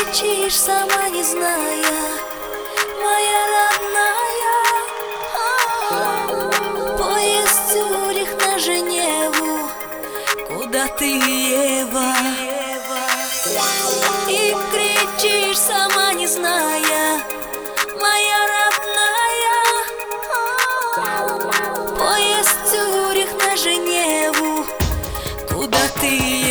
кричишь, сама не зная, моя родная. Поезд Цюрих на Женеву, куда ты, Ева? И кричишь, сама не зная, моя родная. Поезд Цюрих на Женеву, куда ты,